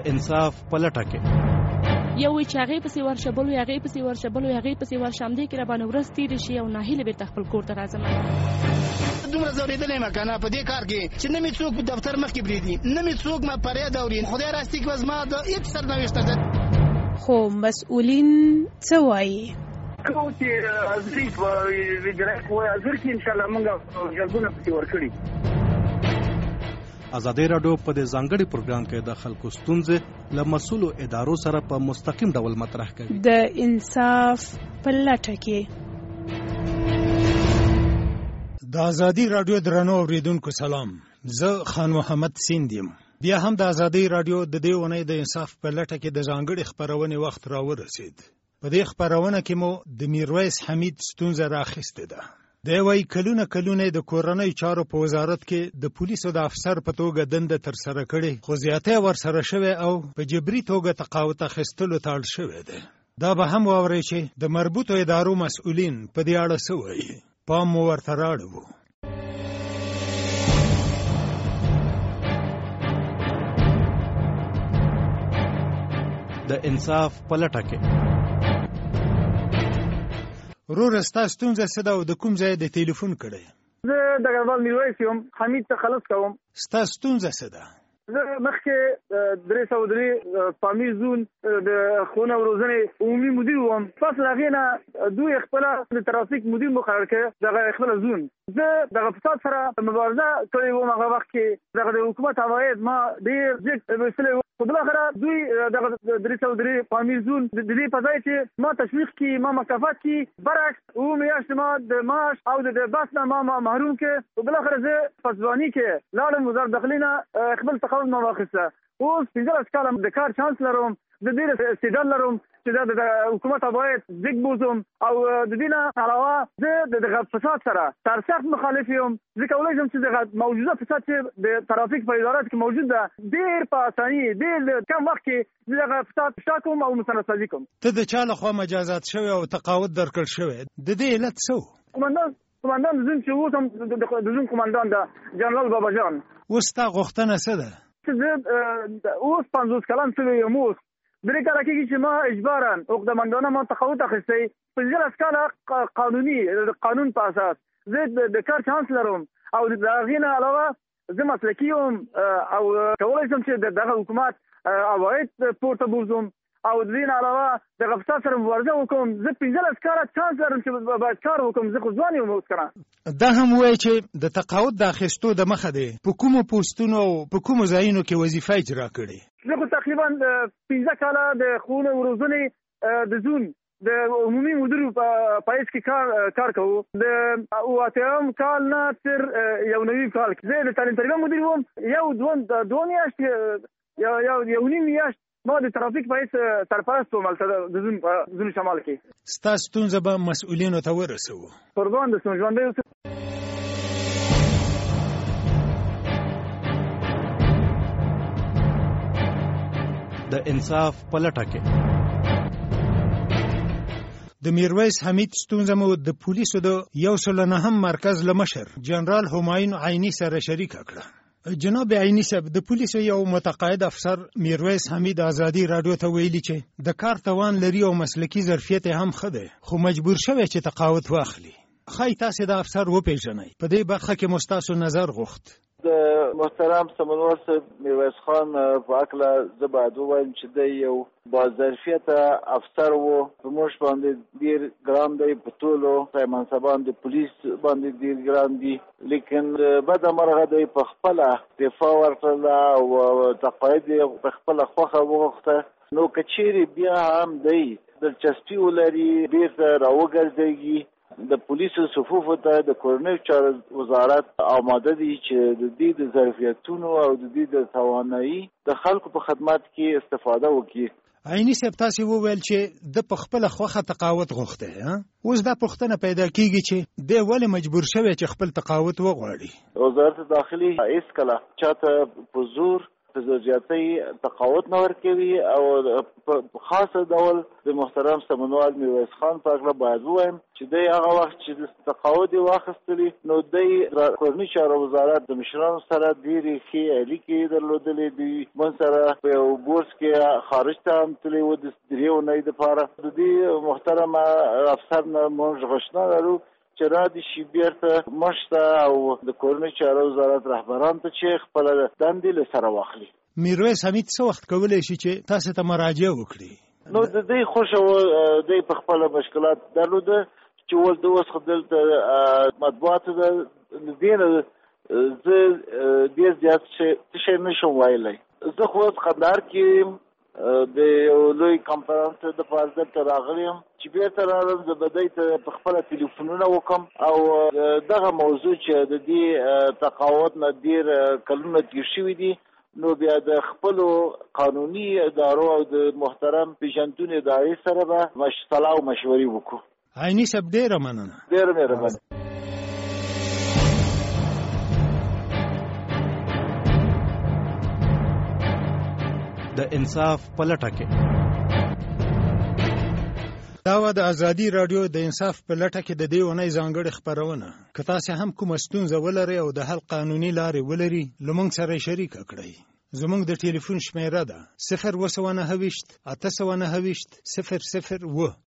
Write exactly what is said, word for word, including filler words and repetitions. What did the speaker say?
د انصاف په لټه کې یو وی چې هغې پسې ورشه بل وی هغې پسې ورشه بل وی هغې پسې ورشه همدې کې راباندې ورځ تېرې شي او ناهیلې بېرته خپل کور ته راځم دومره ځورېدلی یم که نه په دې کار کې چې نه مې څوک دفتر مخکې پرېږدي نه مې څوک ما فریاد اوري خدای راستي که زما د هېڅ سرنوشت ته خو مسؤلین څه وایي کوم چې زری په ویجرای کوی ازر کې ان شاء الله موږ جلبونه پکې ورکړي ازادي راډیو په دې ځانګړي پروګرام کې د خلکو ستونزې له مسؤلو ادارو سره په مستقیم ډول مطرح کوي د انصاف په لټه کې د ازادي راډیو درنو اوریدونکو سلام زه خان محمد سیند یم بیا هم د ازادي راډیو د دې اونۍ د انصاف په لټه کې د ځانګړي خپرونې وخت راورسید په دې خپرونه کې مو د میرویس حمید ستونزه راخیستې ده دی وایي کلونه کلونه د کورنۍ چارو په وزارت کې د پولیسو د افسر په توګه دنده ترسره کړې خو زیاتی ورسره شوی او په جبري توګه تقاعد اخیستلو ته اړ شوی دی دا به هم واورئ چې د مربوطو ادارو مسؤلین په دې اړه څه وایي پام مو ورته راړو د انصاف په لټه کې ورور ستا ستونزه څه ده او د کوم ځای د تلیفون کړی زه د ګربال میرویس یم حمید ته خلاص کوم ستا ستونزه څه ده زه مخکې درې سوه درې پامیر زون د ښوونه او روزنې عمومي مدیر وم پس له هغې نه دوی خپله د ترافیک مدیر مقرر کړی دغه خپله زون زه دغه فساد سره مبارزه کړې وم هغه وخت کې دغه د حکومت عواید ما ډېر جګ ویستلی وم خو بالاخره دوی دغه درې سوه درې پامیر زون د دې په ځای چې ما تشویق کړي ما مکافات کړي برعکس اووه میاشتې ما د معاش او د بس نه ما محروم کړې خو بالاخره زه پسباني کې لاړم وزارت داخلي نه خپل تقاعد ما واخیسته اوس پنځلس کاله د کار چانس لرم د ډېر استعداد لرم چې دا د حکومت عواید جګ بوزم او د دې نه علاوه زه د دغه فساد سره سرسخت مخالف یم زه کولی شم چې دغه موجوده فساد چې د ترافیک په ادارات کې موجود ده ډېر په اساني ډېر کم وخت کې دغه فساد افشا کوم او مستندسازي کوم ته د چا لخوا مجازات شوی او تقاعد درکړل شوی د دې علت څه و قمندان قمندان زون چې اوس هم د زون قمندان ده جنرال باباجان اوس ستا غوښتنه څه ده زه اوس پنځوس کلن شوی یم اوس درې کاله کېږي چې ما اجبارا عقدهمندانه ما تقاعد اخیستی پنځلس کاله قانوني قانون په اساس زه د کار چانس لرم او د هغې نه علاوه زه مسلکي یم او کولی شم چې دغه حکومت عواید پورته بوزم او د دې نه علاوه دغه فساد سره مبارزه وکړم زه پنځلس کاله چانس لرم چې باید کار وکړم زه خو ځوان یم اوس که دا هم وایي چې د تقاعد د اخیستو د مخه دی په کومو پوستونو او په کومو ځایونو کې وظیفه اجرا کړې زه خو تقریبا پنځه کاله د ښوونې او روزنې د زون د عمومي مدیر په پایس کې کار کار کوو د اووه اتم کال نه تر یو نوي کال کې زه د تعلیم تربیه مدیر وم یو دوه دوه میاشتې یو یو نیم میاشت ما د ترافیک پایس سرپرست وم هلته د زون زون شمال کې ستا ستونزه به مسؤلینو ته ورسوو قربان د سم ژوندی اوسه د انصاف په لټه کې د میرویس حمید ستونزه مو د پولیسو د یو سل نهم مرکز له مشر جنرال همایون عیني سره شریکه کړه جناب عیني صاحب د پولیسو یو متقاعد افسر میرویس حمید ازادي راډیو ته ویلي چې د کار توان لري او مسلکي ظرفیت هم ښه دی خو مجبور شوی چې تقاعد واخلي ښایي تاسې د افسر وپېژنئ په دې برخه کې مو ستاسو نظر غوښت د محترم سمنوار صاحب میرویس خان په هکله زه باید ووایم چې دی یو باظرفیته افسر و په موږ باندې ډېر ګران دی په ټولو منصبان د پولیس باندې ډېر ګران دي لیکن بده مرغه دی په خپله دفاع ورکړله او تقاعد یې په خپله خوښه وغوښته نو که چیرې بیا هم دی دلچسپي ولري بېرته راوګرځېږي د پولیسو صفوفو ته د کورنیو چارو وزارت آماده دي چې د دې د ظرفیتونو او د دې د توانایي د خلکو په خدمت کې استفاده وکړي عیني صاحب تاسې وویل چې د په خپله خوښه تقاعد غوښتی اوس دا پوښتنه پیدا کېږي چې دی ولې مجبور شوی چې خپل تقاعد وغواړي وزارت داخلي هېڅکله چاته په زور په زوجیاتي تقاعد نه ورکوي او په خاصه ډول د محترم سمنوال میرویس خان په اړه باید ووایم چې دی هغه وخت چې د تقاعد واخیستلی نو دی کورني چارو وزارت د مشرانو سره ډېرې ښې اړیکې درلودلې دي من سره په یو بورس کې خارج ته هم تللی و د درې اونۍ دپاره د دې محترم افسر نه موږ غوښتنه لرو چې را دي شي بیرته موږ ته او د کورني چارو وزارت رهبران ته چې خپله دندې له سره واخلي. میرویس حمید څه وخت کولی شي چې تاسو ته مراجعه وکړي؟ نو د دې خوښه و دی په خپله مشکلات درلوده چې اوس د اوس خو دلته مطبوعاتو د دې نه زه ډېر زیات څه شی نشم ویلی. زه خو اوس قندهار کې د یو لوی کنفرانس دپاره دلته راغلی یم چې بېرته رالم زه به دی ته په خپله تلیفونونه وکړم او دغه موضوع چې د دې تقاعد نه ډېر کلونه تېر شوي دي نو بیا د خپلو قانوني ادارو او د محترم پیژندون ادارې سره به صلاح او مشورې وکړو. عیني صاحب ډېره مننه. ډېره مهرباني. د انصاف په لټه کې دا و د ازادي راډیو د انصاف په لټه کې د دې اونۍ ځانګړې خپرونه. که تاسې هم کومه ستونزه ولرئ او د حل قانوني لارې ولري له موږ سره یې شریکه کړئ. زموږ د ټلیفون شمیره ده صفر اوه سوه نهه ویشت اته سوه نهه ویشت صفر صفر اوه.